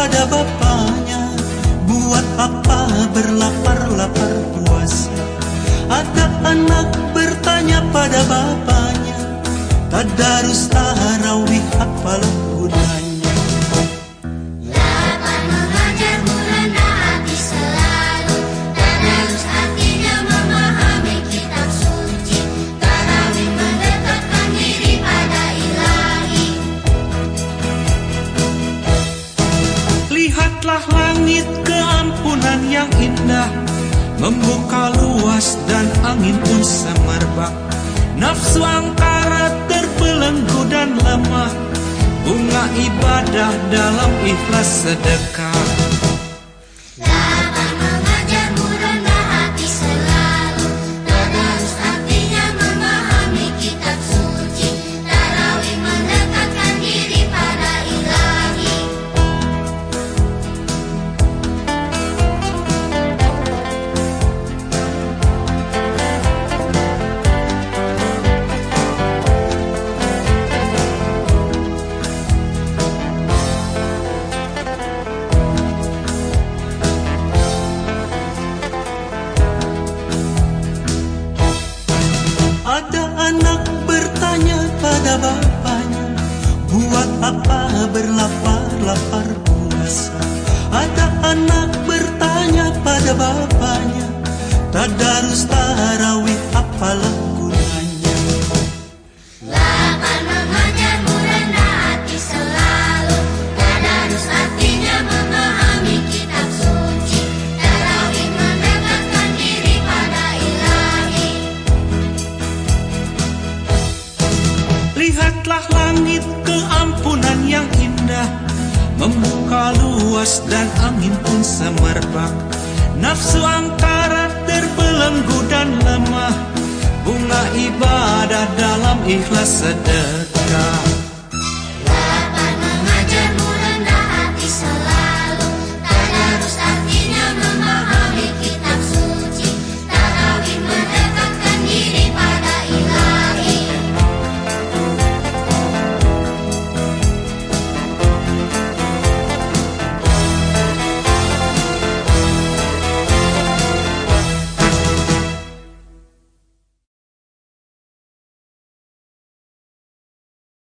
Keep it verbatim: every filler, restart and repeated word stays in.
pada bapaknya. Buat apa berlapar-lapar puasa? Ada anak bertanya pada bapaknya, tadarus tarawih apalah gunanya? Lapar mengajar merendah hati selalu, tadarus artinya memahami kitab suci, tarawih mendekatkan diri pada ilahi. Lihatlah langit, keampunan yang indah, membuka luas dan angin pun semerbak. Nafsu angkara terbelenggu dan lemah, bunga ibadah dalam ikhlas sedekah. Lapar mengajar merendah hati selalu, tadarus artinya memahami kitab suci, tarawih mendekatkan diri pada ilahi. Ada anak bertanya pada bapaknya, buat apa berlapar-lapar puasa? Ada anak bertanya pada bapaknya, tadarus tarawih apalah gunanya? Lapar mengajar merendah hati selalu, tadarus artinya memahami kitab suci, tarawih mendekatkan diri pada ilahi. Lihatlah langit, keampunan yang indah, membuka luas dan angin pun semerbak. Nafsu angkara terbelenggu dan lemah, bunga ibadah dalam ikhlas sedekah.